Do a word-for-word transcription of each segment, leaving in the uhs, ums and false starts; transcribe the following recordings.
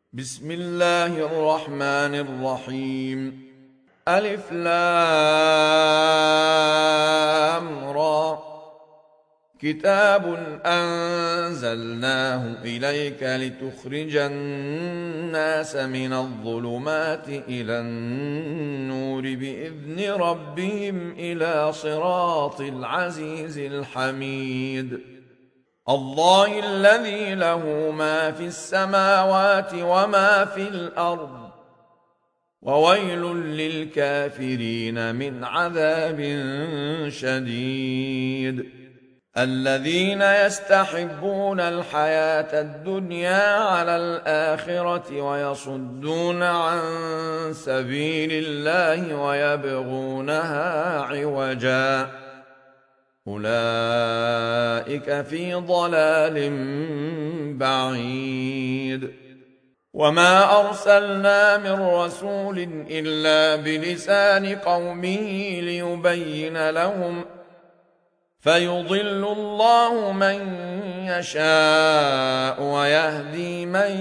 بسم الله الرحمن الرحيم. ألف لام را. كتاب أنزلناه إليك لتخرج الناس من الظلمات إلى النور بإذن ربهم إلى صراط العزيز الحميد. الله الذي له ما في السماوات وما في الأرض، وويل للكافرين من عذاب شديد. الذين يستحبون الحياة الدنيا على الآخرة ويصدون عن سبيل الله ويبغونها عوجا، أولئك في ضلال بعيد. وما أرسلنا من رسول إلا بلسان قومه ليبين لهم، فيضل الله من يشاء ويهدي من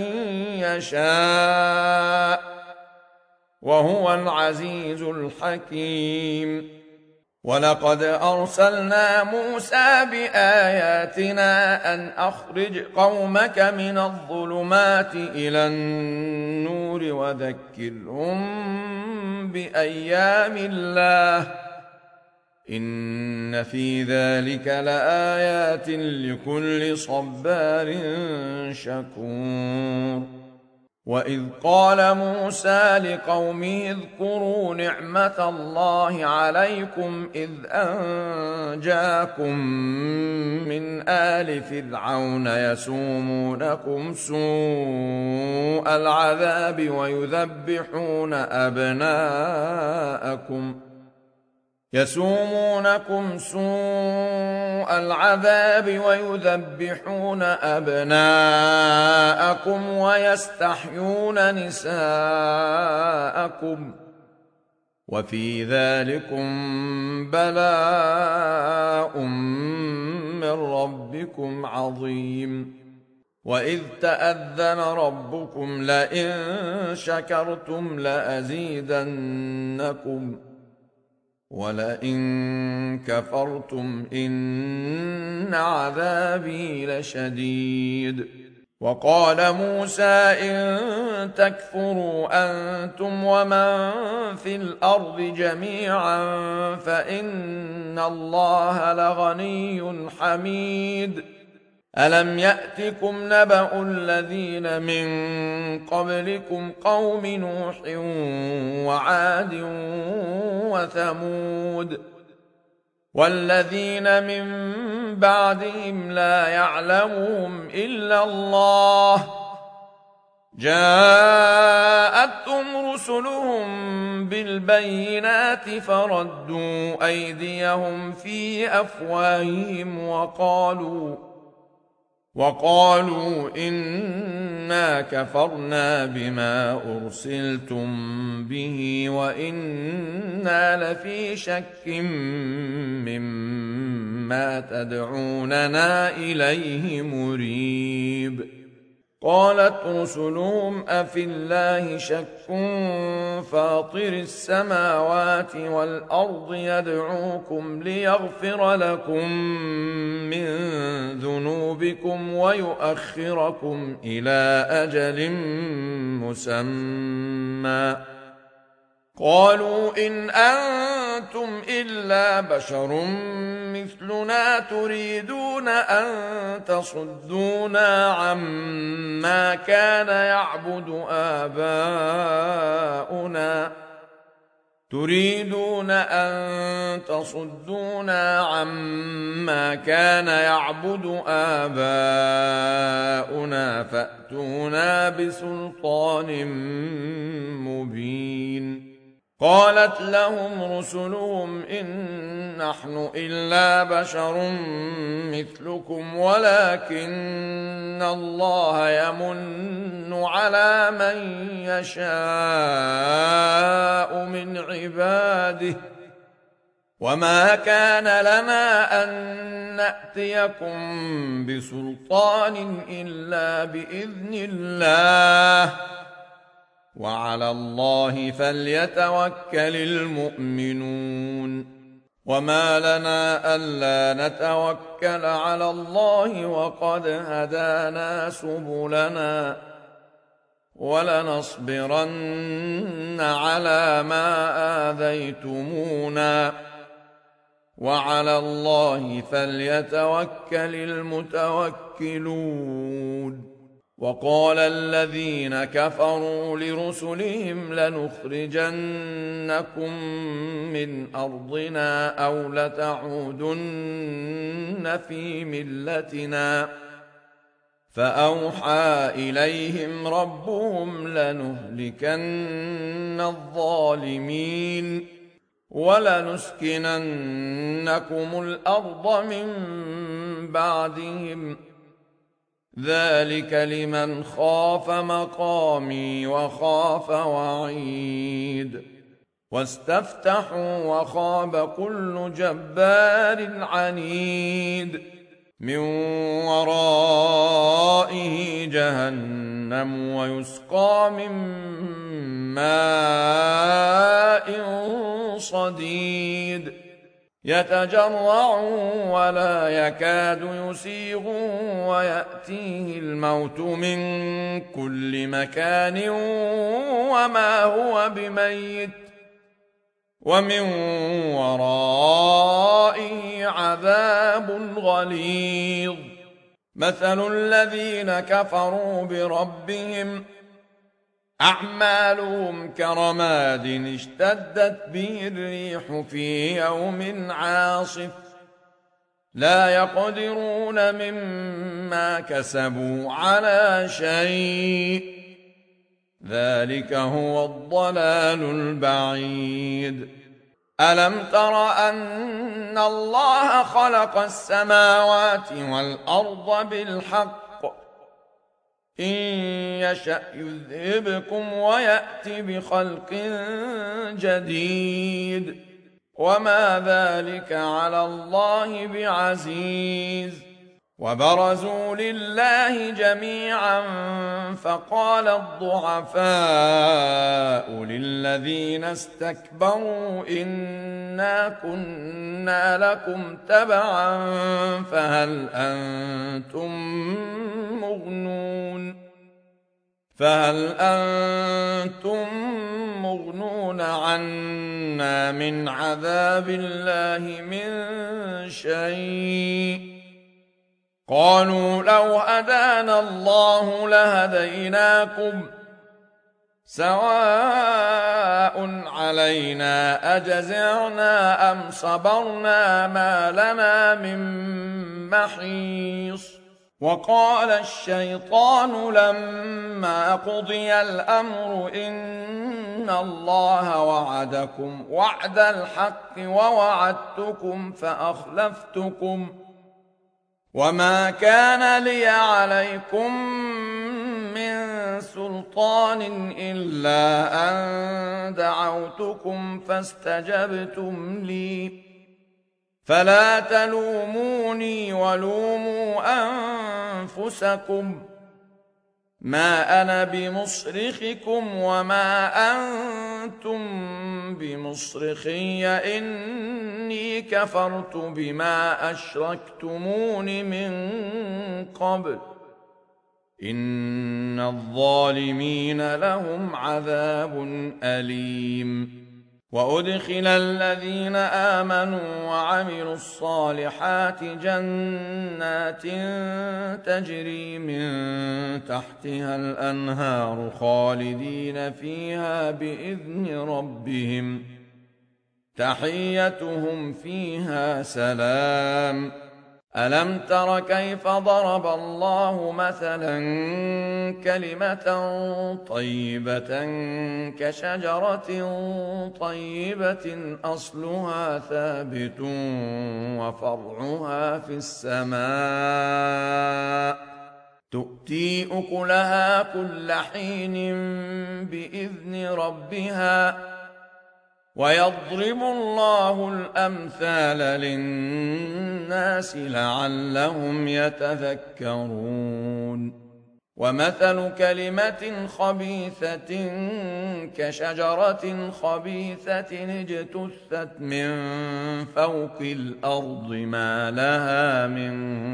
يشاء، وهو العزيز الحكيم. ولقد أرسلنا موسى بآياتنا أن أخرج قومك من الظلمات إلى النور وذكرهم بأيام الله، إن في ذلك لآيات لكل صبار شكور. وإذ قال موسى لقومه اذكروا نعمة الله عليكم إذ أنجاكم من آل فرعون يسومونكم سوء العذاب ويذبحون أبناءكم يسومونكم سوء العذاب ويذبحون أبناءكم ويستحيون نساءكم، وفي ذلكم بلاء من ربكم عظيم. وإذ تأذن ربكم لئن شكرتم لأزيدنكم ولئن كفرتم إن عذابي لشديد. وقال موسى إن تكفروا أنتم ومن في الأرض جميعا فإن الله لغني حميد. ألم يأتكم نبأ الذين من قبلكم قوم نوح وعاد وثمود والذين من بعدهم لا يعلمهم إلا الله، جاءتهم رسلهم بالبينات فردوا أيديهم في أفواههم وقالوا وقالوا إنا كفرنا بما أرسلتم به وإنا لفي شك مما تدعوننا إليه مريب. قالت رسلهم أفي الله شك فاطر السماوات والأرض يدعوكم ليغفر لكم من ذنوبكم ويؤخركم إلى أجل مسمى. قالوا إن أنتم إلا بشر مثلنا تريدون أن تصدونا عما كان يعبد آباؤنا تريدون أن تصدونا عما كان يعبد آباؤنا فأتونا بسلطان مبين. قالت لهم رسلهم إن نحن إلا بشر مثلكم ولكن الله يمن على من يشاء من عباده، وما كان لنا أن نأتيكم بسلطان إلا بإذن الله، وعلى الله فليتوكل المؤمنون وما لنا ألا نتوكل على الله وقد هدانا سبلنا ولنصبرن على ما آذيتمونا وعلى الله فليتوكل المتوكلون وقال الذين كفروا لرسلهم لنخرجنكم من أرضنا أو لتعودن في ملتنا فأوحى إليهم ربهم لنهلكن الظالمين ولنسكننكم الأرض من بعدهم ذلك لمن خاف مقامي وخاف وعيد واستفتحوا وخاب كل جبار عنيد من ورائه جهنم ويسقى من ماء صديد يتجرع ولا يكاد يسيغ ويأتيه الموت من كل مكان وما هو بميت ومن ورائه عذاب غليظ مثل الذين كفروا بربهم أعمالهم كرماد اشتدت به الريح في يوم عاصف لا يقدرون مما كسبوا على شيء ذلك هو الضلال البعيد ألم تر أن الله خلق السماوات والأرض بالحق إن يشأ يذهبكم ويأتي بخلق جديد وما ذلك على الله بعزيز وبرزوا لله جميعا فقال الضعفاء للذين استكبروا إنا كنا لكم تبعا فهل أنتم مغنون فهل أنتم مغنون عنا من عذاب الله من شيء قالوا لو هدانا الله لهديناكم سواء علينا أجزعنا أم صبرنا ما لنا من محيص وقال الشيطان لما قضي الأمر إن الله وعدكم وعد الحق ووعدتكم فأخلفتكم وما كان لي عليكم من سلطان إلا أن دعوتكم فاستجبتم لي فلا تلوموني ولوموا أنفسكم ما أنا بمصرخكم وما أنتم بمصرخي إني كفرت بما أشركتمون من قبل إن الظالمين لهم عذاب أليم وأدخل الذين آمنوا وعملوا الصالحات جنات تجري من تحتها الأنهار خالدين فيها بإذن ربهم تحيتهم فيها سلام ألم تر كيف ضرب الله مثلا كلمة طيبة كشجرة طيبة أصلها ثابت وفرعها في السماء تؤتي أكلها كل حين بإذن ربها ويضرب الله الأمثال للناس لعلهم يتذكرون ومثل كلمة خبيثة كشجرة خبيثة اجتثت من فوق الأرض ما لها من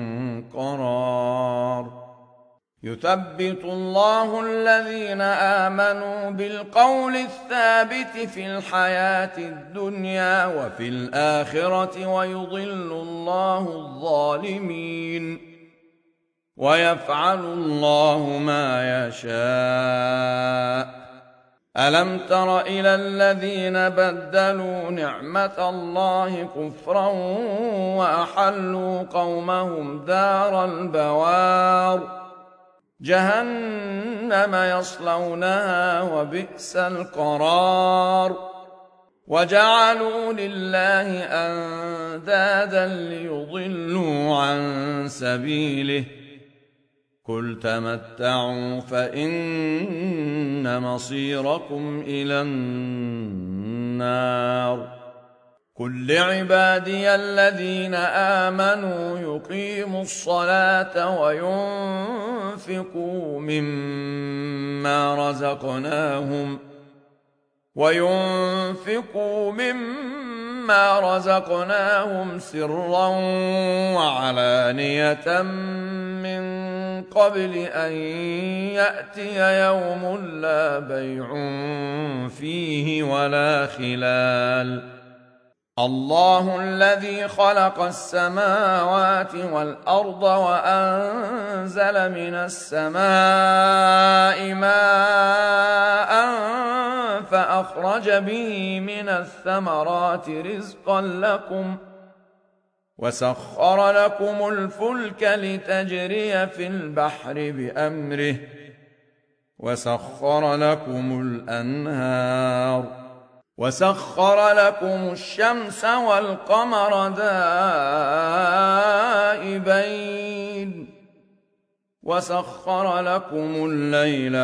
قرار يثبت الله الذين آمنوا بالقول الثابت في الحياة الدنيا وفي الآخرة ويضل الله الظالمين ويفعل الله ما يشاء ألم تر إلى الذين بدلوا نعمة الله كفرا وأحلوا قومهم دار البوار جهنم يصلونها وبئس القرار وجعلوا لله أندادا ليضلوا عن سبيله قل تمتعوا فإن مصيركم إلى النار قل لعبادي الذين آمنوا يقيموا الصلاة وينفقوا مما رزقناهم وينفقوا مما رزقناهم سرا وعلانية من قبل أن يأتي يوم لا بيع فيه ولا خلال الله الذي خلق السماوات والأرض وأنزل من السماء ماء فأخرج به من الثمرات رزقا لكم وسخر لكم الفلك لتجري في البحر بأمره وسخر لكم الأنهار وسخر لكم الشمس والقمر دائبين وسخر لكم الليل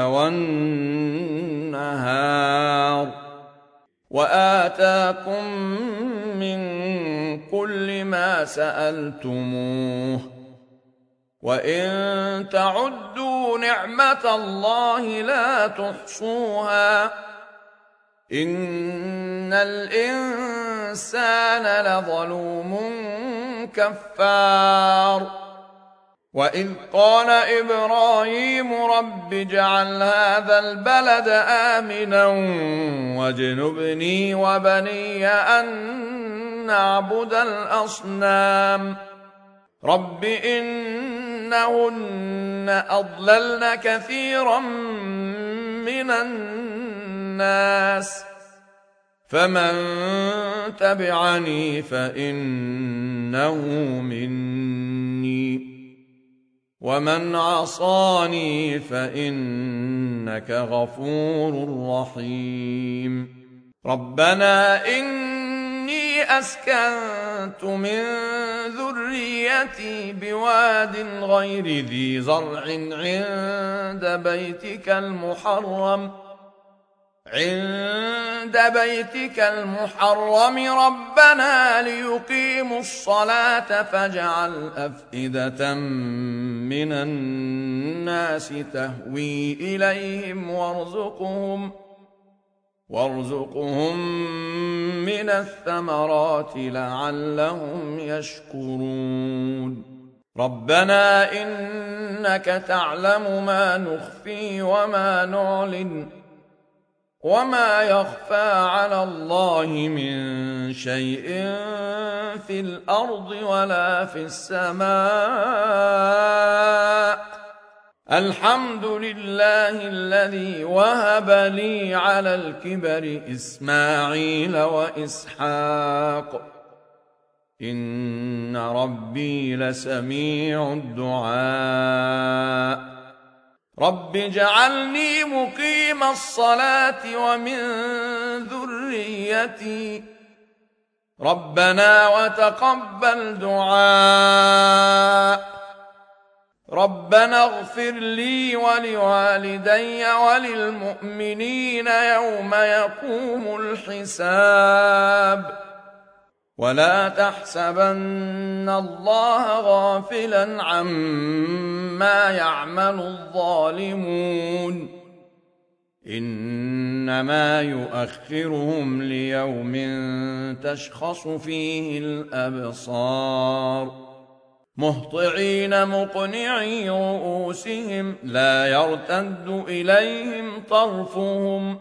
والنهار وآتاكم من كل ما سألتموه وإن تعدوا نعمة الله لا تحصوها إن الإنسان لظلوم كفار وإذ قال إبراهيم رب اجعل هذا البلد آمنا واجنبني وبني أن نعبد الأصنام رب إنهن أضللن كثيرا من الناس فمن تبعني فإنه مني ومن عصاني فإنك غفور رحيم ربنا إني أسكنت من ذريتي بواد غير ذي زرع عند بيتك المحرم عند بيتك المحرم ربنا ليقيموا الصلاة فاجعل أفئدة من الناس تهوي إليهم وارزقهم وارزقهم من الثمرات لعلهم يشكرون ربنا إنك تعلم ما نخفي وما نعلن وما يخفى على الله من شيء في الأرض ولا في السماء الحمد لله الذي وهب لي على الكبر إسماعيل وإسحاق إن ربي لسميع الدعاء رب اجعلني مقيم الصلاة ومن ذريتي ربنا وتقبل دعاء ربنا اغفر لي ولوالدي وللمؤمنين يوم يقوم الحساب ولا تحسبن الله غافلا عما يعمل الظالمون إنما يؤخرهم ليوم تشخص فيه الأبصار مهطعين مقنعي رؤوسهم لا يرتد إليهم طرفهم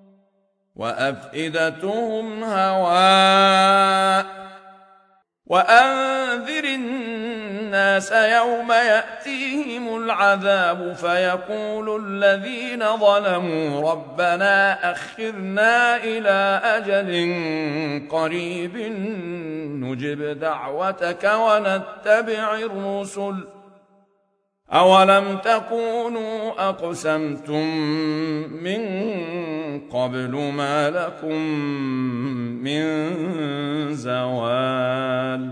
وأفئدتهم هواء وأنذر الناس يوم يأتيهم العذاب فيقول الذين ظلموا ربنا أخرنا إلى أجل قريب نجب دعوتك ونتبع الرسل أولم تكونوا أقسمتم من قبل ما لكم من زوال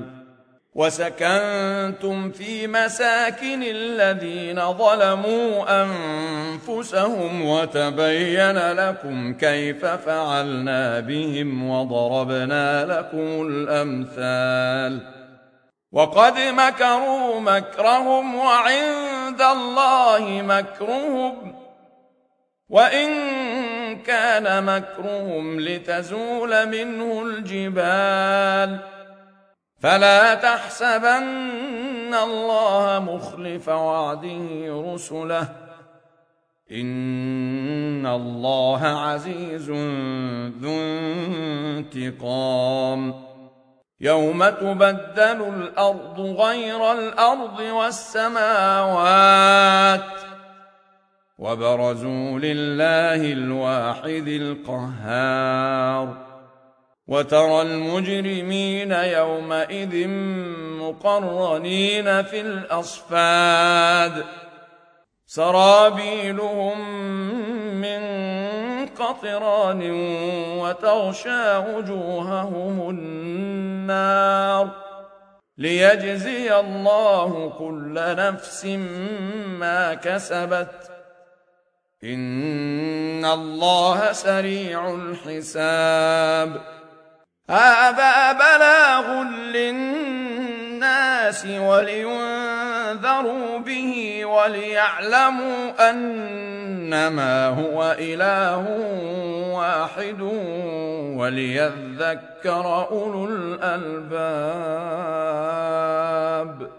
وسكنتم في مساكن الذين ظلموا أنفسهم وتبين لكم كيف فعلنا بهم وضربنا لكم الأمثال وقد مكروا مكرهم وعند الله مكرهم وإن كان مكرهم لتزول منه الجبال فلا تحسبن الله مخلف وعده رسله إن الله عزيز ذو انتقام يوم تبدل الأرض غير الأرض والسماوات وبرزوا لله الواحد القهار وترى المجرمين يومئذ مقرنين في الأصفاد سرابيلهم من قطران وتغشى وجوههم النار ليجزي الله كل نفس ما كسبت إن الله سريع الحساب هذا بلاغ للناس ولينذروا به وليعلموا أنما هو إله واحد وليذكر أولو الألباب